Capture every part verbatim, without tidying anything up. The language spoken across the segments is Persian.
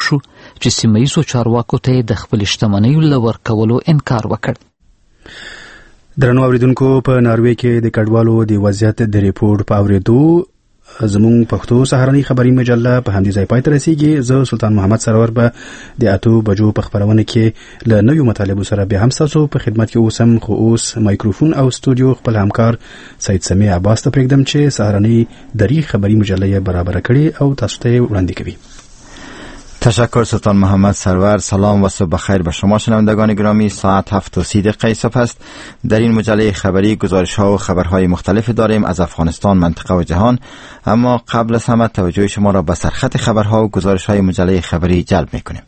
شو چې سیمه ییزو چارواکو ته د خپل شتمنیو له ورکولو انکار وکړ. درنو اوریدونکو، په ناروې کې د کډوالو د وضعیت د ریپورت په اوریدو زمون پښتو سهارنی خبری مجله په همدې ځای پای ته رسیږي. زه سلطان محمد سرور به د اتو بجو په خبرونه کې له نویو مطالبو سره به هم تاسو په خدمت کې اوسم. خو اوس مایکروفون او استودیو خپل همکار سید سمیع عباس ته پرېږدم چې سهارنی دری خبری مجله برابر کړي او تاسو ته وړاندې کوي. تشکر سلطان محمد سرور. سلام و صبح بخیر به شما شنوندگان گرامی. ساعت هفت و سی دقیقه صبح است. در این مجله خبری گزارش ها و خبرهای مختلف داریم از افغانستان، منطقه و جهان. اما قبل از همه توجه شما را به سرخط خبرها و گزارش های مجله خبری جلب میکنیم.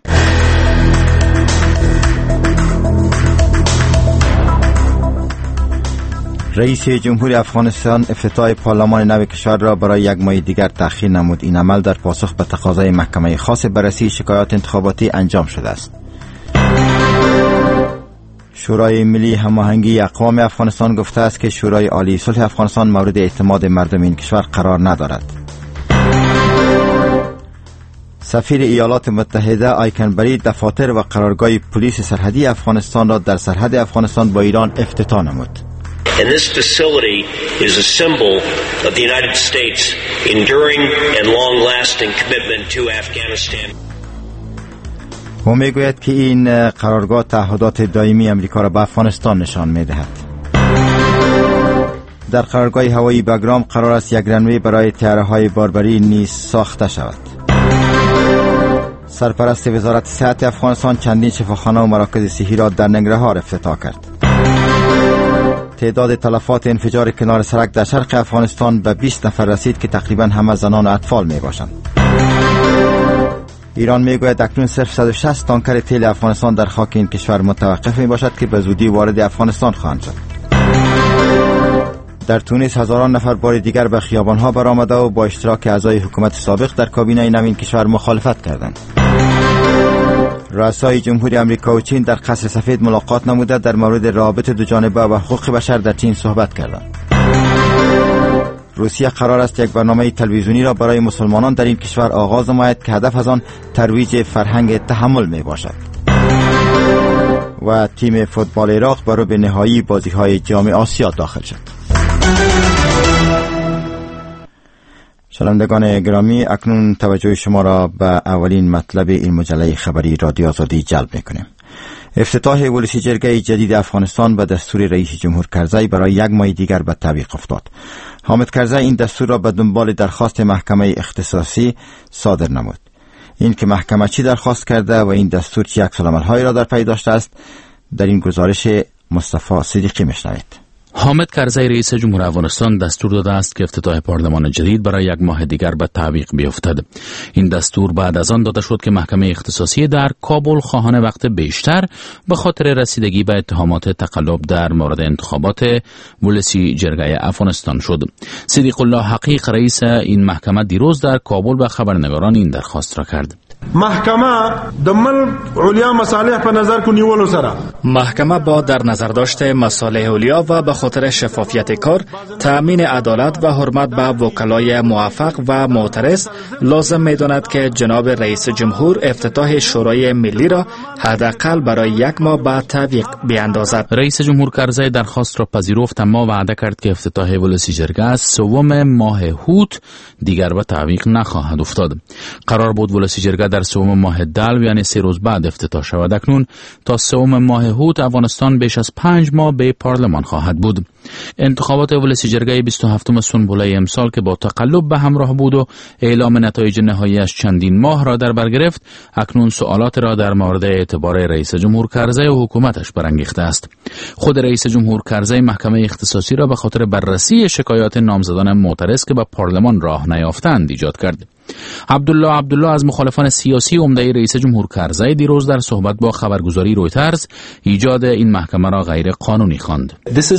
رئیس جمهور افغانستان افتتاح پارلمان نو کشور را برای یک ماه دیگر تأخیر نمود. این عمل در پاسخ به تقاضای محکمه خاص بررسی شکایات انتخاباتی انجام شده است. شورای ملی هماهنگی اقوام افغانستان گفته است که شورای عالی صلح افغانستان مورد اعتماد مردم این کشور قرار ندارد. سفیر ایالات متحده آیکن بری دفاتر و قرارگاه پلیس سرحدی افغانستان را در سرحد افغانستان با ایران افتتاح نمود. And this facility is a symbol of the United States' enduring and long-lasting commitment to Afghanistan. او میگوید که این قرارگاه تعهدات دائمی امریکا را به افغانستان نشان میدهد. در قرارگاه هوایی بگرام قرار است یک رنوی برای طیاره‌های باربری نیز ساخته شود. سرپرست وزارت صحت افغانستان چندین شفاخانه و مراکز صحی را در ننگرهار افتتاح کرد. تعداد تلفات انفجار کنار سرک در شرق افغانستان به بیست نفر رسید که تقریبا همه زنان و اطفال می باشند. ایران می گوید اکنون صرف صد و شصت تانکر تیل افغانستان در خاک این کشور متوقف می باشد که به زودی وارد افغانستان خواهند شد. در تونس هزاران نفر بار دیگر به خیابانها برآمده و با اشتراک اعضای حکومت سابق در کابینه نوین کشور مخالفت کردند. رؤسای جمهوری آمریکا و چین در قصر سفید ملاقات نموده در مورد روابط دوجانبه و حقوق بشر در چین صحبت کردند. روسیه قرار است یک برنامه تلویزیونی را برای مسلمانان در این کشور آغاز نماید که هدف از آن ترویج فرهنگ تحمل می باشد. و تیم فوتبال عراق برای به نهایی بازی‌های جام آسیا داخل شد. شنوندگان گرامی، اکنون توجه شما را به اولین مطلب این مجله خبری رادیو آزادی جلب می‌کنیم. افتتاح ولسی جرگه جدید افغانستان به دستور رئیس جمهور کرزی برای یک ماه دیگر به تعویق افتاد. حامد کرزی این دستور را به دنبال درخواست محکمه اختصاصی صادر نمود. این که محکمه چی درخواست کرده و این دستور چه عکس‌العمل‌هایی را در پی داشته است، در این گزارش مصطفی صدیقی میشنوید. حامد کرزی رئیس جمهور افغانستان دستور داده است که افتتاح پارلمان جدید برای یک ماه دیگر به تعویق بیفتد. این دستور بعد از آن داده شد که محکمه اختصاصی در کابل خواهان وقت بیشتر به خاطر رسیدگی به اتهامات تقلب در مورد انتخابات ولسی جرگه افغانستان شد. صدیق الله حقیق رئیس این محکمه دیروز در کابل به خبرنگاران این درخواست را کرد. محکمه د ملک علیا مصالح په نظر کو نیولو سره محکمه با در نظر داشته مصالح علیا و به خاطر شفافیت کار، تأمین عدالت و حرمت به وکلای موفق و معترض لازم می‌داند که جناب رئیس جمهور افتتاح شورای ملی را حداقل برای یک ماه به تعویق بیاندازد. رئیس جمهور کرزی درخواست را پذیرفت، اما وعده کرد که افتتاح ولسی جرگه سوم ماه هوت دیگر به تعویق نخواهد افتاد. قرار بود ولسی جرگه در سوم ماه دلو یعنی سه روز بعد افتتاح شود. اکنون تا سوم ماه هوت افغانستان بیش از پنج ماه به پارلمان خواهد بود. انتخابات ولسی جرگه بیست و هفتم سنبوله امسال که با تقلب به همراه بود و اعلام نتایج نهاییش چندین ماه را در بر گرفت، اکنون سوالات را در مورد اعتبار رئیس جمهور کرزی و حکومتش برانگیخته است. خود رئیس جمهور کرزی محکمه اختصاصی را به خاطر بررسی شکایات نامزدان معترض که به پارلمان راه نیافتند ایجاد کرد. عبدالله عبدالله از مخالفان سیاسی عمده رئیس جمهور کرزی دیروز در صحبت با خبرگزاری رویترز ایجاد این محکمه را غیر قانونی خواند.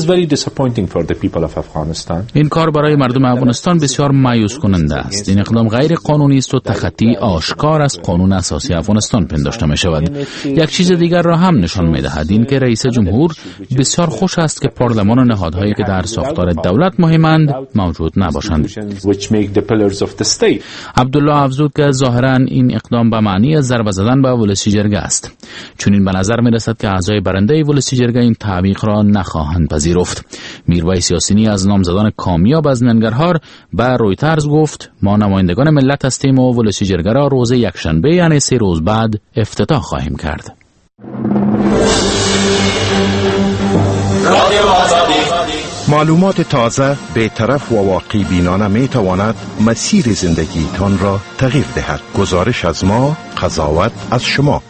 این کار برای مردم افغانستان بسیار مایوس کننده است. این اقدام غیر قانونی است و تخطی آشکار از قانون اساسی افغانستان پنداشته می شود. یک چیز دیگر را هم نشان می دهد، این که رئیس جمهور بسیار خوش است که پارلمان و نهادهایی که در ساختار دولت مهمند موجود نباشند. عبدالله افزود که ظاهراً این اقدام به معنی ضربه زدن به ولسی جرگه است. چون این به نظر می رسد که اعضای برنده ولسی جرگه این تعویق را نخواهند پذیرفت. میرویس یاسینی از نامزدان کامیاب از ننگرهار به رویترز گفت ما نمایندگان ملت هستیم و ولسی جرگه را روز یکشنبه یعنی سه روز بعد افتتاح خواهیم کرد. معلومات تازه، بی‌طرف و واقعی بینانه می تواند مسیر زندگی تان را تغییر دهد. گزارش از ما، قضاوت از شما.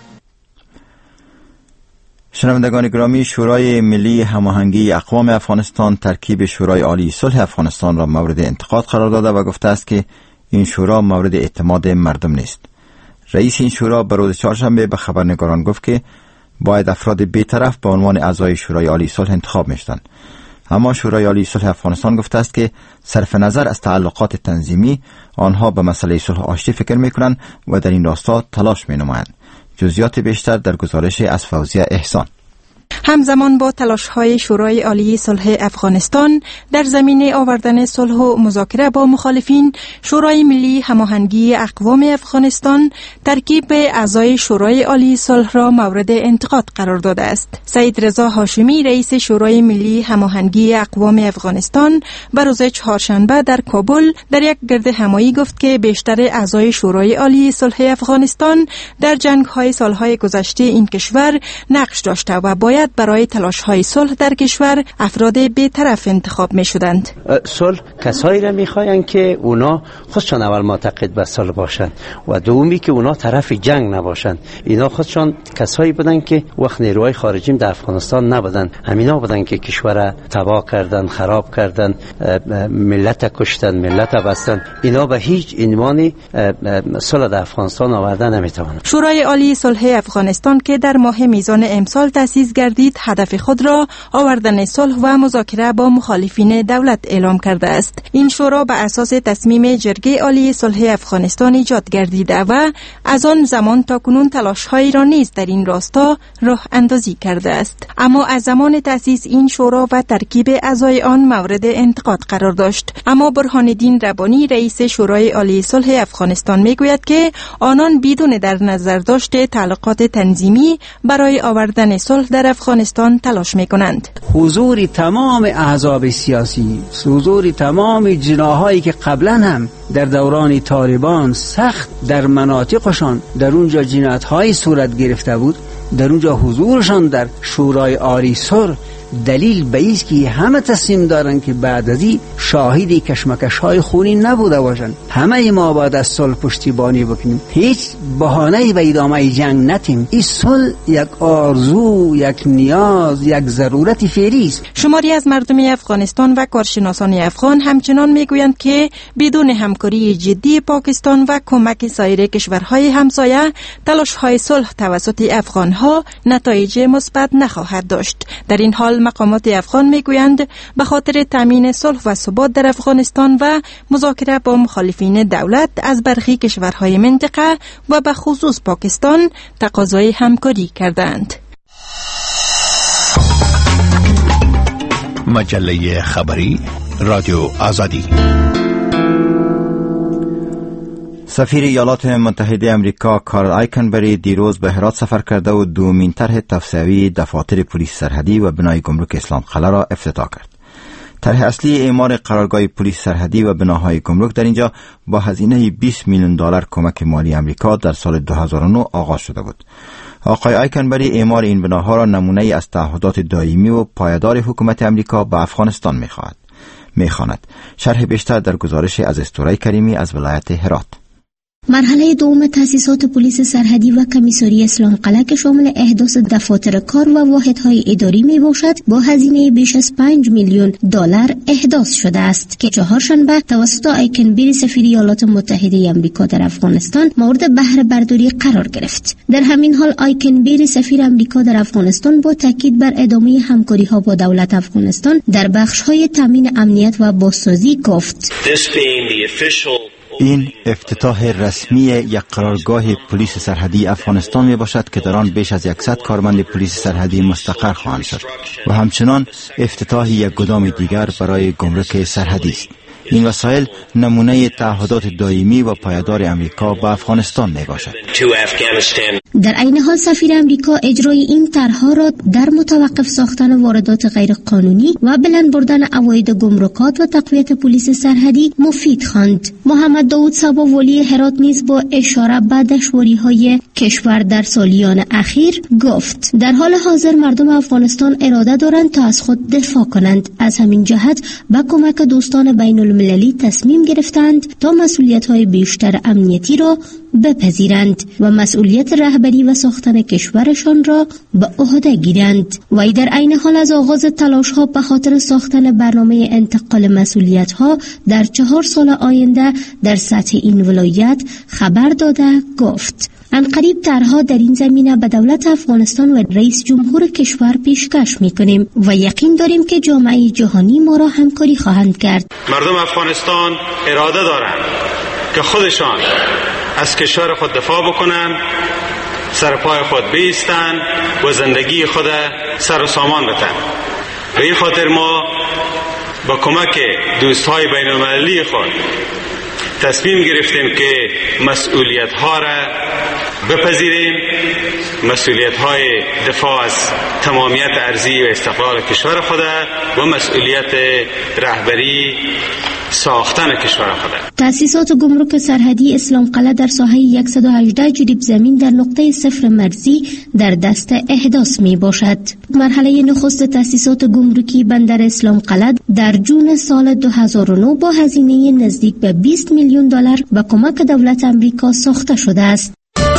شنوندگان گرامی، شورای ملی هماهنگی اقوام افغانستان ترکیب شورای عالی صلح افغانستان را مورد انتقاد قرار داده و گفته است که این شورا مورد اعتماد مردم نیست. رئیس این شورا به روز چهارشنبه به خبرنگاران گفت که باید افراد بی‌طرف به عنوان اعضای شورای عالی صلح انتخاب می‌شدند. اما شورای عالی صلح افغانستان گفته است که صرف نظر از تعلقات تنظیمی آنها به مسئله صلح آشتی فکر می‌کنند و در این راستا تلاش می‌نمایند. جزئیات بیشتر در گزارش از فوزیه احسان. همزمان با تلاش‌های شورای عالی صلح افغانستان در زمینه آوردن صلح و مذاکره با مخالفین، شورای ملی هماهنگی اقوام افغانستان ترکیب اعضای شورای عالی صلح را مورد انتقاد قرار داده است. سید رضا هاشمی رئیس شورای ملی هماهنگی اقوام افغانستان به روز چهارشنبه در کابل در یک گرد همایی گفت که بیشتر اعضای شورای عالی صلح افغانستان در جنگ‌های سالهای گذشته این کشور نقش داشته و باید برای تلاش‌های صلح در کشور افراد بی‌طرف انتخاب می‌شدند. صلح کسایی را می‌خواهند که اونا خودشان اول معتقد به صلح باشند و دومی که اونا طرف جنگ نباشند. اینا خودشان کسایی بودند که وقت نیروهای خارجی در افغانستان نبودند، همینا بودند که کشور تباه کردند، خراب کردند، ملت کشتند، ملت بستند. اینا به هیچ عنوان صلح در افغانستان آوردن نمی‌توانند. شورای عالی صلح افغانستان که در ماه میزان امسال تأسیس گردید هدف خود را آوردن صلح و مذاکره با مخالفین دولت اعلام کرده است. این شورا به اساس تصمیم جرگه عالی صلح افغانستان ایجاد گردیده و از آن زمان تا کنون تلاش‌هایی را نیز در این راستا راه اندازی کرده است. اما از زمان تأسیس این شورا و ترکیب اعضای آن مورد انتقاد قرار داشت. اما برهان الدین ربانی رئیس شورای عالی صلح افغانستان میگوید که آنان بدون در نظر داشت تعلقات تنظیمی برای آوردن صلح در افغانستان تلاش میکنند. حضور تمام احزاب سیاسی، حضور تمام جناحایی که قبلا هم در دوران طالبان سخت در مناطقشان در اونجا جنایت‌های صورت گرفته بود، در اونجا حضورشان در شورای عالی صلح دلیل به است که همه تصمیم دارن که بعد از این شاهدی کشمکش‌های خونی نبوده باشند. همه ما باید از صلح پشتیبانی بکنیم، هیچ بهانه‌ای به ادامه جنگ نتیم. این صلح یک آرزو، یک نیاز، یک ضرورت فعلی است. شماری از مردم افغانستان و کارشناسان افغان همچنان میگویند که بدون همکاری جدی پاکستان و کمک سایر کشورهای همسایه تلاش‌های صلح توسط افغان‌ها نتایج مثبت نخواهد داشت. در این حال مقامات افغان میگویند به خاطر تامین صلح و ثبات در افغانستان و مذاکره با مخالفین دولت از برخی کشورهای منطقه و به خصوص پاکستان تقاضای همکاری کردند. مجله خبری رادیو آزادی. سفیر ایالات متحده امریکا کارل آیکنبری دیروز به هرات سفر کرده و دومین طرح توسعه‌ای دفاتر پلیس سرحدی و بنای گمرک اسلام قلعه را افتتاح کرد. طرح اصلی اعمار قرارگاه پلیس سرحدی و بناهای گمرک در اینجا با هزینه بیست میلیون دلار کمک مالی امریکا در سال دو هزار و نه آغاز شده بود. آقای آیکنبری اعمار این بناها را نمونه از تعهدات دائمی و پایدار حکومت امریکا به افغانستان می‌خواهد. می‌خواند. شرح بیشتر در گزارش از استورای کریمی از ولایت هرات. مرحله دوم تأسیسات پلیس سرحدی و کمیساری اسلام قلعه که شامل احداث دفاتر کار و واحدهای اداری می باشد با هزینه بیش از پنج میلیون دلار احداث شده است که چهارشنبه توسط آیکنبری سفیر ایالات متحده آمریکا در افغانستان مورد بهره برداری قرار گرفت. در همین حال آیکنبری سفیر آمریکا در افغانستان با تاکید بر ادامه همکاری ها با دولت افغانستان در بخش های تامین امنیت و بازسازی گفت. این افتتاح رسمی یک قرارگاه پلیس سرحدی افغانستان می باشد که در آن بیش از صد کارمند پلیس سرحدی مستقر خواهند شد و همچنان افتتاح یک گدام دیگر برای گمرک سرحدی است. این وسایل نمونه تعهدات دائمی و پایدار امریکا به افغانستان می باشد. در عین حال سفیر امریکا اجرای این طرحها را در متوقف ساختن واردات غیر قانونی و بلند بردن عواید گمرکات و تقویت پلیس سرحدی مفید خواند. محمد داود صبا ولی هرات نیز با اشاره به دشواری‌های کشور در سالیان اخیر گفت در حال حاضر مردم افغانستان اراده دارند تا از خود دفاع کنند. از همین جهت با کمک دوستان بین المللی تصمیم گرفتند تا مسئولیت‌های بیشتر امنیتی را بپذیرند و مسئولیت رهبری و ساختن کشورشان را به عهده گیرند. و در عین حال از آغاز تلاش‌ها به خاطر ساختن برنامه انتقال مسئولیت‌ها در چهار سال آینده در سطح این ولایت خبر داده گفت عنقریب طرحها در این زمینه به دولت افغانستان و رئیس جمهور کشور پیشکش می‌کنیم و یقین داریم که جامعه جهانی ما را همکاری خواهند کرد. مردم افغانستان اراده دارند که خودشان از کشور خود دفاع بکنند، سر پای خود بایستند و زندگی خود سر و سامان بدهند. به این خاطر ما با کمک دوستهای بین المللی خود تصمیم گرفتیم که مسئولیت ها را بپذیریم، مسئولیت های دفاع از تمامیت ارضی و استقلال کشور خود و مسئولیت رهبری ساختن کشور خود. تأسیسات گمرک سرحدی اسلام قلعه در ساحه صد و هجده جریب زمین در نقطه صفر مرزی در دست احداث می باشد. مرحله نخست تأسیسات گمرکی بندر اسلام قلعه در جون سال دو هزار و نه با هزینه نزدیک به بیست میلیون دلار با کمک دولت امریکا ساخته شده است.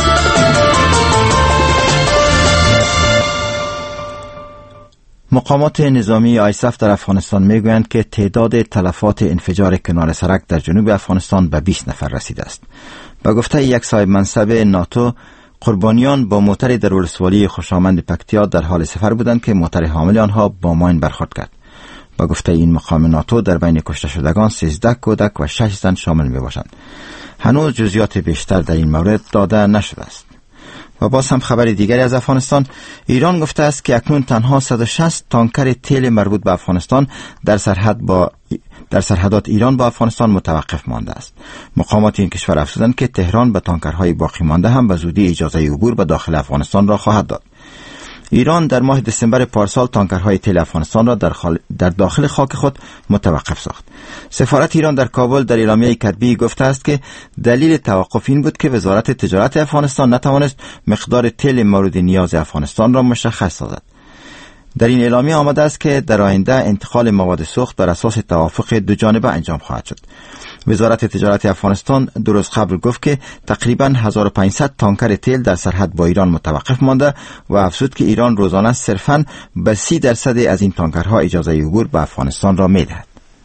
مقامات نظامی آیساف در افغانستان میگویند که تعداد تلفات انفجار کنار سرک در جنوب افغانستان به بیست نفر رسیده است. با گفته یک صاحب منصب ناتو، قربانیان با موتر در ولسوالی خوشامند پکتیا در حال سفر بودند که موتر حامل آنها با ماین برخورد کرد. با گفته این مقام ناتو در بین کشته شدگان سیزده کودک و شش زن شامل می باشند. هنوز جزئیات بیشتر در این مورد داده نشده است. و باز هم خبر دیگری از افغانستان، ایران گفته است که اکنون تنها صد و شصت تانکر تیل مربوط به افغانستان در سرحد با در سرحدات ایران با افغانستان متوقف مانده است. مقامات این کشور افزودند که تهران به تانکرهای باقی مانده هم به زودی اجازه عبور به داخل افغانستان را خواهد داد. ایران در ماه دسامبر پارسال تانکرهای تیل افغانستان را در, خال... در داخل خاک خود متوقف ساخت. سفارت ایران در کابل در اعلامیه کتبی گفته است که دلیل توقف این بود که وزارت تجارت افغانستان نتوانست مقدار تیل مورد نیاز افغانستان را مشخص سازد. در این اعلامیه آمده است که در آینده انتقال مواد سوخت بر اساس توافق دو جانبه انجام خواهد شد. وزارت تجارت افغانستان دو روز قبل گفت که تقریباً هزار و پانصد تانکر تیل در سرحد با ایران متوقف مانده و افزود که ایران روزانه صرفاً به سی درصد از این تانکرها اجازه عبور به افغانستان را می‌دهد.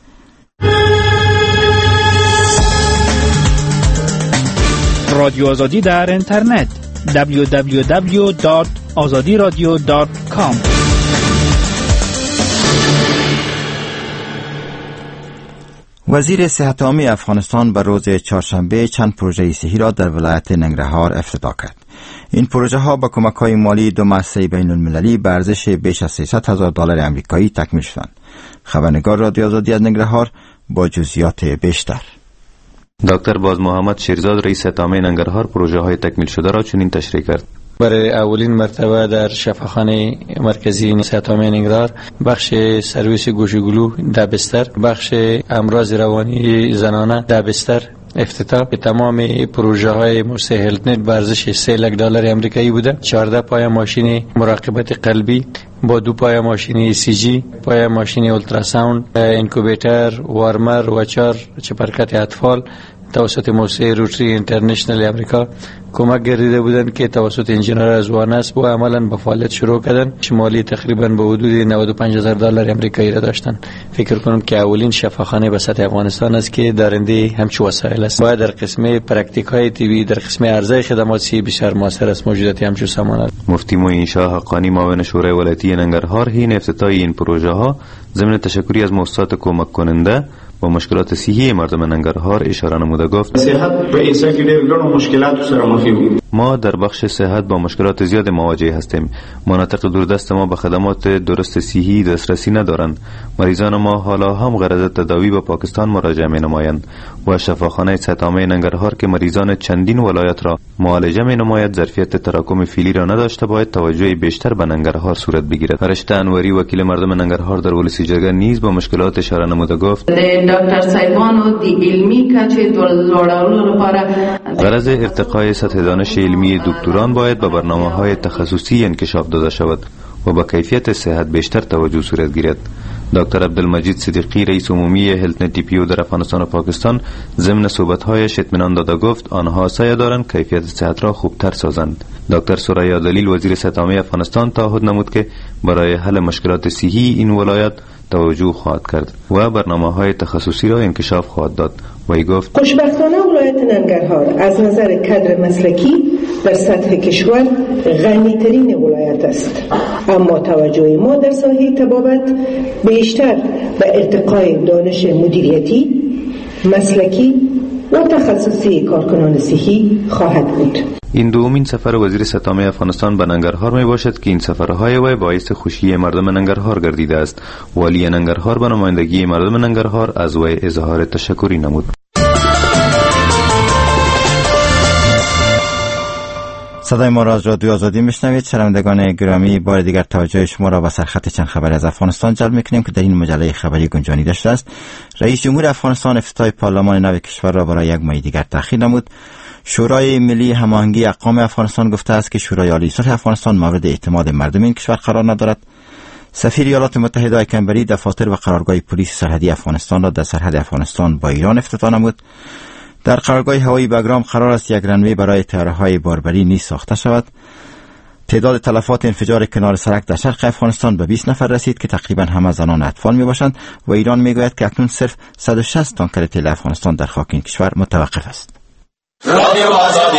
رادیو آزادی در اینترنت دبلیو دبلیو دبلیو دات آزادی رادیو دات کام. وزیر صحت عامه افغانستان به روز چهارشنبه چند پروژه صحی را در ولایت ننگرهار افتتاح کرد. این پروژه ها با کمک های مالی دو مؤسسه بین المللی به ارزش بیش از سیصد هزار دلار آمریکایی تکمیل شدند. خبرنگار رادیو آزادی از ننگرهار با جزئیات بیشتر. دکتر باز محمد شیرزاد رئیس صحت عامه ننگرهار پروژه های تکمیل شده را چنین تشریح کرد: برای اولین مرتبه در شفاخانه مرکزی صحت عامه ننگرهار بخش سرویس گوشه‌گلو ده بستر، بخش امراض روانی زنانه ده بستر افتتاح. به تمام پروژه های موسسه هلت نت به ارزش سه لک دلار آمریکایی بوده. چهارده پای ماشین مراقبت قلبی با دو پای ماشین ای سی جی، پای ماشین اولتراساوند، اینکوبیتر، وارمر و چهار چپرکت اطفال توسط موسسه روتری اینترنشنال امریکا کمک گردیده بودند که توسط انجینیر از وانس با عملا به فعالیت شروع کردن. شمالی تقریبا به حدود نود و پنج هزار دلار آمریکایی را داشتن. فکر کنم که اولین شفاخانه به سطح افغانستان است که دارنده همچو وسایل است. باید در قسم پرکتیک های تیوی، در قسم عرضه خدمات سی بسیار موثر است موجودیت همچو سامان است. مفتی معین شاه حقانی معاون شورای ولایتی ننگرهار حین افتتاح این پروژه ها ضمن تشکری از مؤسسات کمک کننده و مشکلات صحی مردم ننگرهار اشاره نموده گفت صحت په ایسا کې ډېر ګڼو مشکلات سره مخ یو. ما در بخش صحت با مشکلات زیاد مواجه هستیم. مناطق دوردست ما به خدمات درست صحی دسترسی ندارند. مریضان ما حالا هم غرض تداوی به پاکستان مراجعه می نمایند و شفاخانه سطامه ننگرهار که مریضان چندین ولایت را معالجه می نماید ظرفیت تراکم فعلی را نداشته، باید توجه بیشتر به ننگرهار صورت بگیرد. فرشته انوری وکیل مردم ننگرهار در ولسی جرگه نیز به مشکلات اشاره نموده گفت دکتر صاحبانو دی علمی کچه لوړولو لپاره غرض ارتقای سطح دانش علمی دکتران باید به برنامه‌های تخصصی انکشاف داده شود و با کیفیت صحت بیشتر توجه صورت گیرد. دکتر عبدالمجید صدیقی رئیس عمومی هلت نت پی او در افغانستان و پاکستان ضمن صحبت‌هایش اطمینان داده گفت آنها سعی دارند کیفیت صحت را خوبتر سازند. دکتر سریا دلیل وزیر صحت عامه افغانستان تعهد نمود که برای حل مشکلات صحی این ولایت توجه خواهد کرد و برنامه‌های تخصصی را انکشاف خواهد داد. وی گفت خوشبختانه ولایت ننگرهار از نظر کادر مسلکی در سطح کشور غنی‌ترین ولایت است، اما توجه ما در ساحه طبابت بیشتر به ارتقای دانش مدیریتی، مسلکی و تخصصی کارکنان صحی خواهد بود. این دومین سفر وزیر صحت عامه افغانستان به ننگرهار می باشد که این سفرهای وی باعث خوشی مردم ننگرهار گردیده است. والی ننگرهار به نمایندگی مردم ننگرهار از وی اظهار تشکری نمود. صدای ما را از رادیو آزادی میشنوید. شنوندگان گرامی، بار دیگر توجه شما را به سرخط چند خبری از افغانستان جلب میکنیم که در این مجله خبری گنجانی داشته است. رئیس جمهور افغانستان افتتاح پارلمان نو کشور را برای یک ماه دیگر تأخیر نمود. شورای ملی هماهنگی اقوام افغانستان گفته است که شورای عالی صلح افغانستان مورد اعتماد مردم این کشور قرار ندارد. سفیر ایالات متحده کمبری دفاتر و قرارگاه پلیس سرحدی افغانستان را در سرحد افغانستان با ایران افتتاح نمود. در قرارگاه هوایی بگرام قرار است یک رنوی برای طیاره‌های باربری نیز ساخته شود. تعداد تلفات انفجار کنار سرک در شرق افغانستان به بیست نفر رسید که تقریبا همه زنان اطفال میباشند و ایران میگوید که اکنون صرف صد و شصت تانکر تیل افغانستان در خاک این کشور متوقف است. رادیو آزادی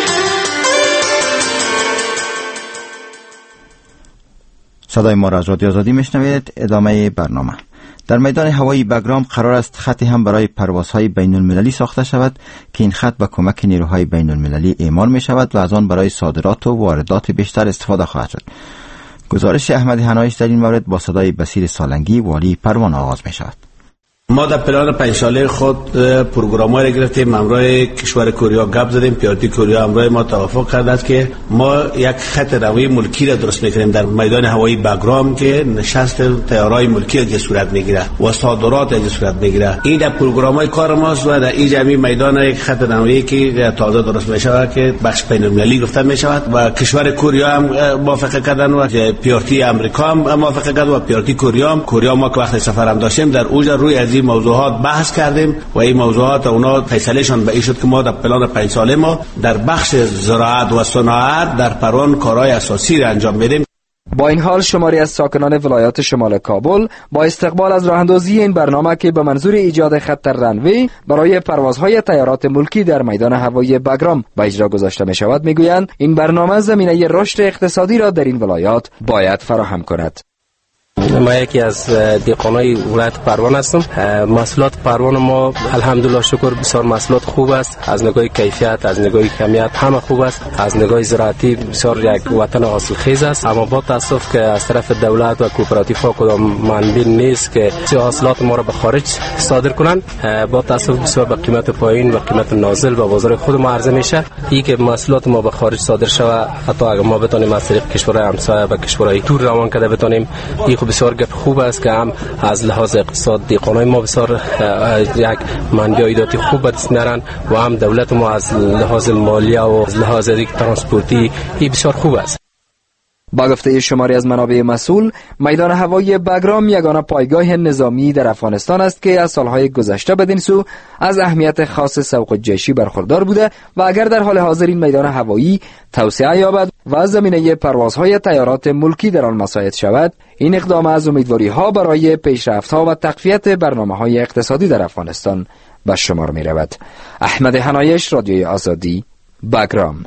صدای ما را از رادیو آزادی میشنوید. ادامه برنامه. در میدان هوایی بگرام قرار است خطی هم برای پروازهای بین المللی ساخته شود که این خط به کمک نیروهای بین المللی اعمال می شود و از آن برای صادرات و واردات بیشتر استفاده خواهد شد. گزارش احمد حنایش در این مورد با صدای بصیر سالنگی والی پروان آغاز می شود. ما در پلان پنج ساله خود پروگرام‌های را گرفتیم، همراه کشور کره گپ زدیم، پیاده کره همراه ما توافق کرده است که ما یک خط روی ملکی را درست می‌کنیم در میدان هوایی بگرام که نشست طیاره‌های ملکی را صورت می‌گیره و صادرات را صورت می‌گیره. این در پروگرام‌های کار ماست و در این جمعی میدان یک خط روی که تازه درست می‌شود که بخش بین‌المللی گفته می‌شود و کشور کره هم موافقت کردن و پیاده امریکا هم موافقت کرد و پیاده کره هم کره ما که وقت سفر هم داشتیم در اوج روی از این موضوعات بحث کردیم و این موضوعات اونا فیصلهشون به این شد که ما در پلان پنج ساله ما در بخش زراعت و صنعت در پروان کارهای اساسی را انجام بدیم. با این حال شماری از ساکنان ولایات شمال کابل با استقبال از راهاندازی این برنامه که به منظور ایجاد خط رنوی برای پروازهای طیارات ملکی در میدان هوایی بگرام به اجرا گذاشته می شود میگویند این برنامه زمینه رشد اقتصادی را در این ولایات باید فراهم کند. ما یکی از دیقانای ولایت پروان هستم. محصولات پروان ما الحمدلله شکر بسیار محصولات خوب است، از نگاه کیفیت، از نگاه کمیت همه خوب است، از نگاه زراعتی بسیار یک وطن حاصلخیز است. اما با تاسف که از طرف دولت و کوپراتیف ها کدام منبع نیست که حاصلات ما را به خارج صادر کنند. با تاسف بسیار به قیمت پایین و قیمت نازل به بازار خود ما عرضه میشه. این که محصولات ما به خارج صادر شود، حتی اگر ما بتونیم از طریق کشورهای همسایه و کشورهای دور روان کرده بتونیم، این بسیار گپ خوب است که هم از لحاظ اقتصاد دیقانای ما بسیار یک منبع ایداتی خوب به دست میارن و هم دولت ما از لحاظ مالیه و از لحاظ ترانسپورتی این بسیار خوب است. با گفته شماری از منابع مسئول، میدان هوایی بگرام یگانه پایگاه نظامی در افغانستان است که از سالهای گذشته بدین سو از اهمیت خاص سوق جیشی برخوردار بوده و اگر در حال حاضر این میدان هوایی توسعه یابد و زمینه پروازهای طیارات ملکی در آن مساعد شود، این اقدام از امیدواری‌ها برای پیشرفت‌ها و تقویت برنامه‌های اقتصادی در افغانستان به شمار می‌رود. احمد حنایش، رادیوی آزادی، بگرام.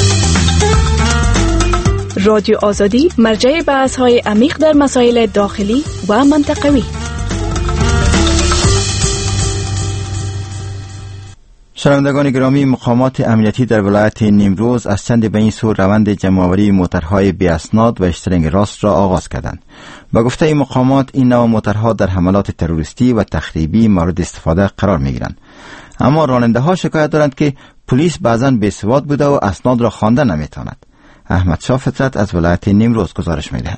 رادیو آزادی مرجع بحث‌های عمیق در مسائل داخلی و منطقوی. شنوندگان گرامی، مقامات امنیتی در ولایت نیمروز از چند به این سو روند جمع‌آوری موترهای بی اسناد و اشترنگ راست را آغاز کردند. با گفته این مقامات، این نوع موترها در حملات تروریستی و تخریبی مورد استفاده قرار می‌گیرند. اما راننده ها شکایت دارند که پلیس بعضاً بی‌سواد بوده و اسناد را خوانده نمی‌تواند. احمد شاه فطرت از ولایت نیمروز گزارش می‌دهد.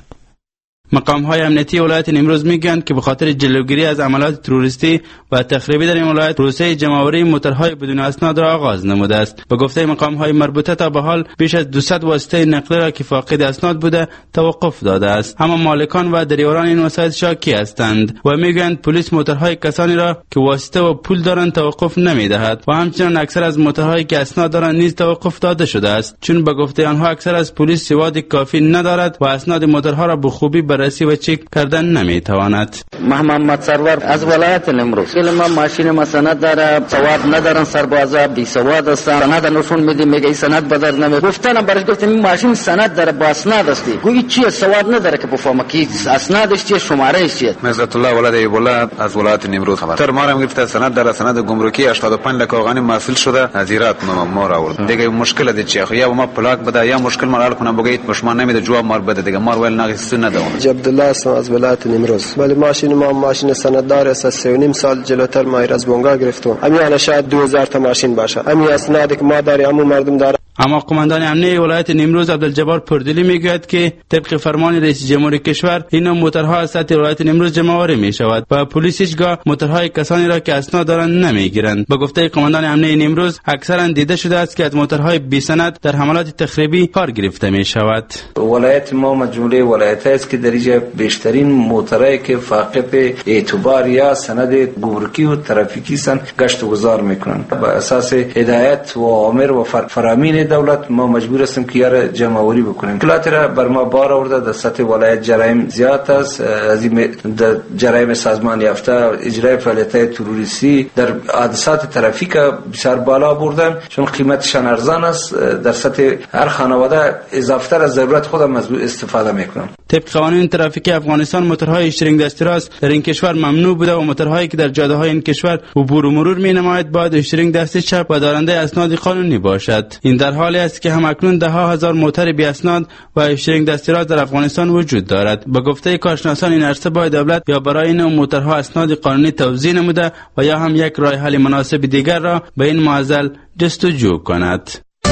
مقام های امنیتی ولایت نیمروز میگویند که به خاطر جلوگیری از عملیات تروریستی و تخریبی در این ولایت پروسه جمع‌آوری موترهای بدون اسناد را آغاز نموده است. به گفته مقام های مربوطه تا به حال بیش از دویست واسطه نقلیه را که فاقد اسناد بوده توقف داده است. اما مالکان و دریوران این وسایط شاکی هستند و میگویند پلیس موترهای کسانی را که واسطه و پول دارند توقف نمیدهد و همچنین اکثر از موترهایی که اسناد دارند نیز توقف داده شده است، چون به گفته آنها اکثر از پلیس سواد کافی ندارد و اسناد موترها را به خوبی بررسی و چک کردن نمیتواند. محمد سرور از ولایت نیمروز. ما ماشین ما سند داره، سواد ندارن، سربازا بی سواد هستن. سند نشون میدیم میگه سند بدر نمی. گفتن برای گفتم این ماشین سند داره با اسناد است. گویی چیه سواد نداره که بفهمه کی اسنادش چیه، شمارهش چیه. عزت الله ولد ایبولا از ولایت نیمروز خبر. تر ما هم گفته سند داره، سند گمرکی هشتاد و پنج لک اوغانی محصول شده، نظیرات ما ما را آورد. دیگه مشکل دی چیه؟ یا ما پلاک بده یا مشکل ما حل کنم بگید پشمان نمیده جواب مار بده دیگه مار ول ناقص نداره. عبدالله هستم از ولایت نیمروز. ولی ماشین ما ماشین سنددار است. از سه و نیم سال جلوتر ما از بونگا گرفتم. همین شاید دو هزار تا ماشین باشه. همین اسنادی که ما داریم همون مردم داره. اما قماندان امنیه ولایت نیمروز عبدالجبار پردلی میگوید که طبق فرمان رئیس جمهور کشور این موترها از سطح ولایت نیمروز جمع‌آوری می شود و پلیس هیچگاه موترهای کسانی را که اسناد دارند نمیگیرند. به گفته قماندان امنیه نیمروز اکثرا دیده شده است که از موترهای بی سند در حملات تخریبی کار گرفته می شود. ولایت ما مجموعه ولایت است که در اینجا بیشترین موترهایی که فاقد اعتبار یا سند گمرکی و ترافیکی سن گشت و گذار میکنند. بر اساس هدایت و اوامر و فرامین دولت ما مجبور هستیم که یاره جمع‌آوری بکنیم. کلاتی را بر ما بار آورده. در سطح ولایت جرایم زیاد است. از این جرایم سازمان یافته اجرای فعالیت‌های تروریستی در حادثات ترافیک بسیار بالا بردن، چون قیمتشان ارزان است. در سطح هر خانواده اضافه از ضرورت خودم از استفاده میکنم. طبق قوانین ترافیکی افغانستان موترهای اشترینگ دستی راست در این کشور ممنوع بوده و موترهایی که در جاده‌های این کشور عبور و مرور می‌نماید باید اشترینگ دستی چپ و دارنده اسناد قانونی باشد. این در حالی است که همکنون ده ها هزار موتر بی اسناد و اشترینگ دستی راست در افغانستان وجود دارد. به گفته کارشناسان این عرصه باید دولت یا برای این موترها اسناد قانونی توزیع نموده و یا هم یک راه حل مناسب دیگر را به این معضل جستجو کند.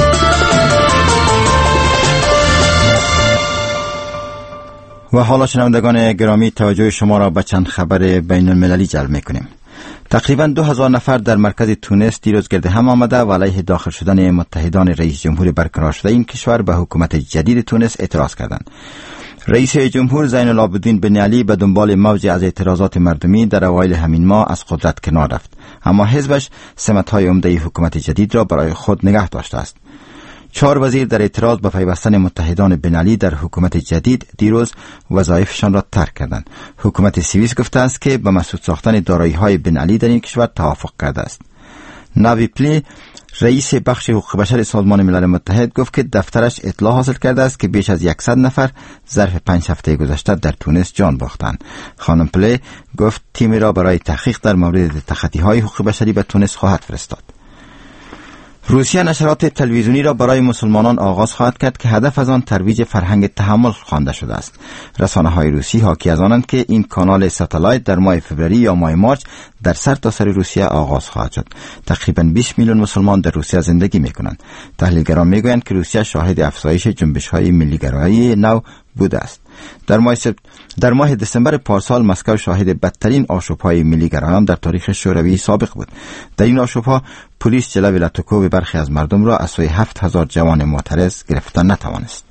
و حالا شنوندگان گرامی توجه شما را به چند خبر بین المللی جلب می‌کنیم. تقریباً دو هزار نفر در مرکز تونس دیروز گرد هم آمده و علیه داخل شدن متحدان رئیس جمهور برقرار شده این کشور به حکومت جدید تونس اعتراض کردند. رئیس جمهور زین العابدین بن علی به دنبال موج از اعتراضات مردمی در اوایل همین ماه از قدرت کنار رفت، اما حزبش سمت‌های عمده حکومت جدید را برای خود نگه داشته است. چهار وزیر در اعتراض به پیوستن متحدان بن علی در حکومت جدید دیروز وظایفشان را ترک کردند. حکومت سوئیس گفته است که به مسدود ساختن دارایی‌های بن علی در این کشور توافق کرده است. ناوی پلی رئیس بخش حقوق بشر سازمان ملل متحد گفت که دفترش اطلاع حاصل کرده است که بیش از صد نفر ظرف پنج هفته گذشته در تونس جان باختند. خانم پلی گفت تیمی را برای تحقیق در مورد تخطی‌های حقوق بشری به تونس خواهد فرستاد. روسیه نشرات تلویزیونی را برای مسلمانان آغاز خواهد کرد که هدف از آن ترویج فرهنگ تحمل خوانده شده است. رسانه‌های روسی حاکی از آنند که این کانال ساتلایت در ماه فوریه یا ماه مارچ در سرتاسر روسیه آغاز خواهد شد. تقریباً بیست میلیون مسلمان در روسیه زندگی می‌کنند. تحلیلگران می‌گویند که روسیه شاهد افزایش جنبش‌های ملی‌گرایی نو بوده است. در ماه سب... در ماه دسامبر پارسال مسکو شاهد بدترین آشوب‌های ملی‌گرایان در تاریخ شوروی سابق بود. در این آشوب‌ها پلیس جلوی لطوکوب برخی از مردم را از سوی هفت هزار جوان معترض گرفتن نتوانست.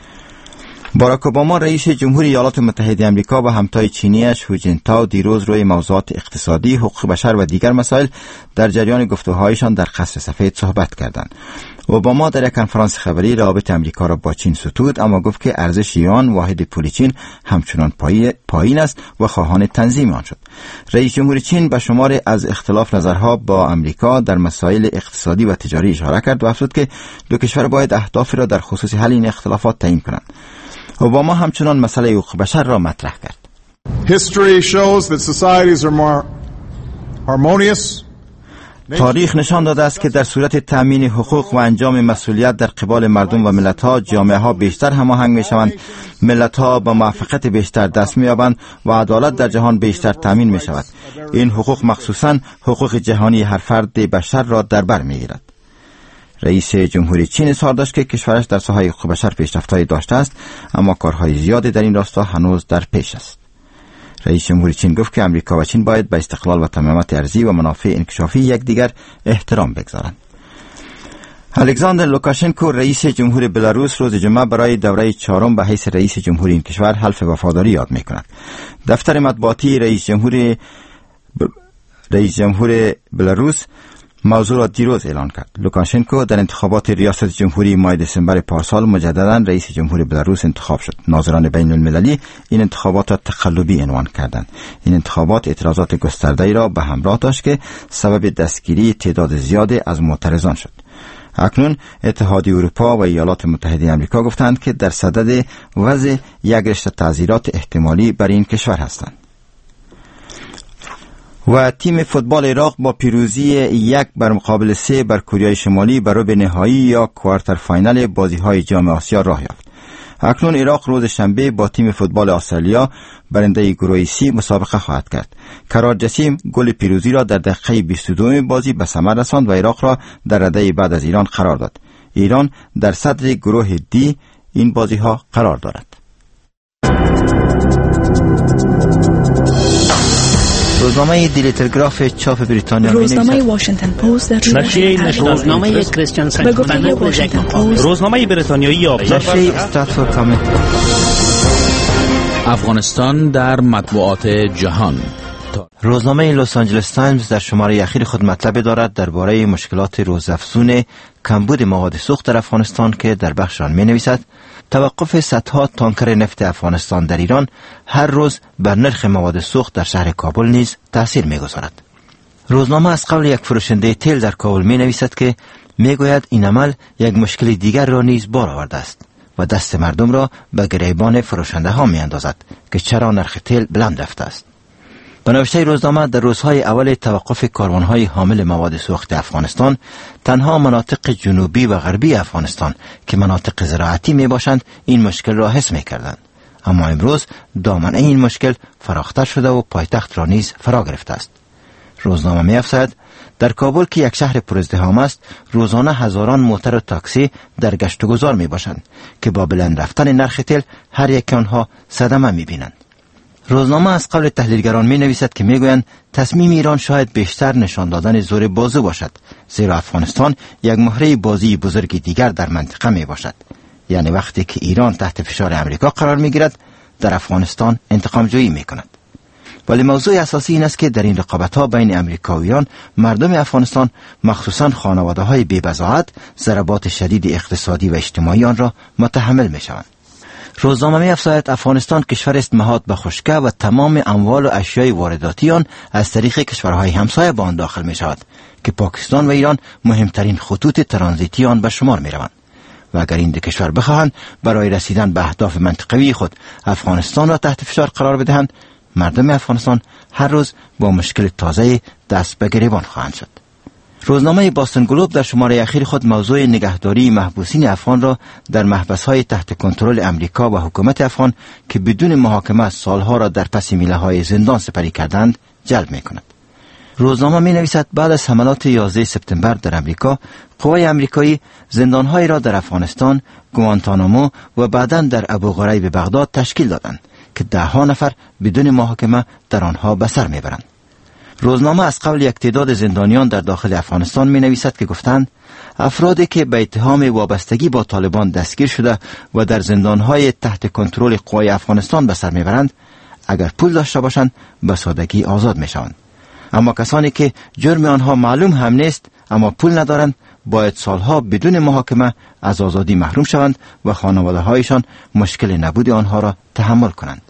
باراک اوباما رئیس جمهوری ایالات متحده آمریکا و همتای چینیش هو جینتائو دیروز روی موضوعات اقتصادی، حقوق بشر و دیگر مسائل در جریان گفتگوهایشان در قصر سفید صحبت کردند. اوباما در یک کنفرانس خبری روابط آمریکا را با چین ستود، اما گفت که ارزش یوان واحد پول چین همچنان پایین است و خواهان تنظیم آن شد. رئیس جمهور چین به شمار از اختلاف نظرها با آمریکا در مسائل اقتصادی و تجاری اشاره کرد و افزود که دو کشور باید اهدافی را در خصوص حل این اختلافات تعیین کنند. اوباما همچنان مسئله حقوق بشر را مطرح کرد. History shows that societies are more harmonious. تاریخ نشان داده است که در صورت تأمین حقوق و انجام مسئولیت در قبال مردم و ملت‌ها، جامعه‌ها بیشتر هماهنگ می‌شوند، ملت‌ها با موفقیت بیشتر دست می‌یابند و عدالت در جهان بیشتر تأمین می‌شود. این حقوق مخصوصاً حقوق جهانی هر فرد بشر را در بر می‌گیرد. رئیس جمهوری چین اظهار داشت که کشورش در ساحه حقوق بشر پیشرفت‌هایی داشته است، اما کارهای زیادی در این راستا هنوز در پیش است. رئیس جمهوری چین گفت که امریکا و چین باید به استقلال و تمامیت ارضی و منافع انکشافی یکدیگر احترام بگذارند. الکساندر لوکاشنکو رئیس جمهور بلاروس روز جمعه برای دوره چهارم به حیث رئیس جمهوری این کشور حلف وفاداری یاد می‌کند. دفتر مطبوعاتی رئیس جمهور ب... رئیس جمهور بلاروس موضوع را دیروز اعلان کرد. لوکاشنکو در انتخابات ریاست جمهوری ماه دسامبر پارسال مجددا رئیس جمهور بلاروس انتخاب شد. ناظران بین المللی این انتخابات را تقلبی عنوان کردند. این انتخابات اعتراضات گسترده‌ای را به همراه داشت که سبب دستگیری تعداد زیادی از معترضان شد. اکنون اتحادیه اروپا و ایالات متحده آمریکا گفتند که در صدد وضع یک رشته تعزیرات احتمالی برای این کشور هستند. و تیم فوتبال عراق با پیروزی یک بر مقابل سه بر کره شمالی بر به نهایی یا کوارتر فاینال بازی‌های جام آسیا راه یافت. اکنون عراق روز شنبه با تیم فوتبال استرالیا برنده گروه سی مسابقه خواهد کرد. کرار جسیم گل پیروزی را در دقیقه بیست و دو بازی به ثمر رساند و عراق را در رده بعد از ایران قرار داد. ایران در صدر گروه دی این بازی‌ها قرار دارد. روزنامه دیلی تلگراف چاپ بریتانیا روزنامه واشنگتن پست نشریه روزنامه کریستیان ساینت واشنگتن پست روزنامه بریتانیایی نشریه استراتفورد کامنت افغانستان در مطبوعات جهان روزنامه لس آنجلس تایمز در شماره اخیر خود مطلب دارد درباره مشکلات روزافزون کمبود مواد سوخت در افغانستان که در بخش آن می‌نویسد توقف صدها تانکر نفت افغانستان در ایران هر روز بر نرخ مواد سوخت در شهر کابل نیز تأثیر می‌گذارد. روزنامه از قبل یک فروشنده تیل در کابل می‌نویسد که می‌گوید این عمل یک مشکل دیگر را نیز بار آورده است و دست مردم را به گریبان فروشنده ها می‌اندازد که چرا نرخ تیل بلند رفته است. به نوشته روزنامه در روزهای اول توقف کاروان‌های حامل مواد سوخت افغانستان تنها مناطق جنوبی و غربی افغانستان که مناطق زراعتی می باشند این مشکل را حس می کردند. اما امروز دامنه این مشکل فراختر شده و پایتخت را نیز فرا گرفته است. روزنامه می افزاید در کابل که یک شهر پرازدحام است روزانه هزاران موتر و تاکسی در گشت و گذار می باشند که با بلند رفتن نرخ تیل هر یک آنها صدمه می بینند. روزنامه از قبل تحلیلگران می نویسد که می گویند تصمیم ایران شاید بیشتر نشان دادن زور بازو باشد، زیرا افغانستان یک مهره بازی بزرگ دیگر در منطقه می باشد. یعنی وقتی که ایران تحت فشار امریکا قرار می گیرد در افغانستان انتقام جویی می کند. ولی موضوع اساسی این است که در این رقابت ها بین امریکا و ایران مردم افغانستان مخصوصاً خانواده های بی بضاعت ضربات شدید اقتصادی و اجتماعی آن را متحمل می شوند. روزنامه می افزاید افغانستان کشور است محاط به خشکی و تمام اموال و اشیای وارداتی آن از طریق کشورهای همسایه به آن داخل می شود که پاکستان و ایران مهمترین خطوط ترانزیتی آن به شمار می روند. و اگر این دو کشور بخواهند برای رسیدن به اهداف منطقوی خود افغانستان را تحت فشار قرار بدهند، مردم افغانستان هر روز با مشکل تازه دست به گریبان خواهند شد. روزنامه باستن گلوب در شماره اخیر خود موضوع نگهداری محبوسین افغان را در محبس‌های تحت کنترل امریکا و حکومت افغان که بدون محاکمه سالها را در پس میله‌های زندان سپری کردند جلب می‌کند. روزنامه می‌نویسد بعد از حملات یازده سپتامبر در امریکا، قوای امریکایی زندان‌هایی را در افغانستان، گوانتانامو و بعداً در ابوغریب بغداد تشکیل دادند که ده‌ها نفر بدون محاکمه در آنها به سر می‌برند. روزنامه از قبل یک تعداد زندانیان در داخل افغانستان می نویسد که گفتند افرادی که به اتهام وابستگی با طالبان دستگیر شده و در زندانهای تحت کنترل قوای افغانستان به سر می برند اگر پول داشته باشند به سادگی آزاد می شوند. اما کسانی که جرم آنها معلوم هم نیست اما پول ندارند باید سالها بدون محاکمه از آزادی محروم شوند و خانواده هایشان مشکل نبود آنها را تحمل کنند.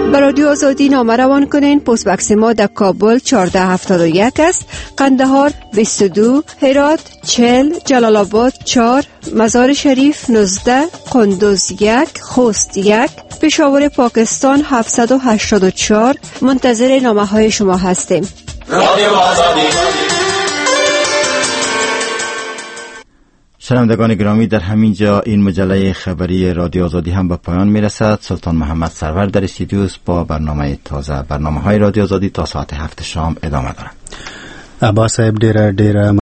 به رادیو آزادی نامه روان کنین. پست بکس ما در کابل چهارده هفتاد و یک است، قندهار بیست و دو، هرات چهل، جلال آباد چهار، مزار شریف نوزده، قندوز یک، خوست یک، پشاور پاکستان هفتصد و هشتاد و چهار. منتظر نامه های شما هستیم. رادیو آزادی. شنوندگان گرامی، در همین جا این مجله خبری رادیو آزادی هم به پایان می رسد. سلطان محمد سرور در استودیو با برنامه تازه. برنامه های رادیو آزادی تا ساعت هفت شام ادامه دارد. عباس صاحب ډیره ډیره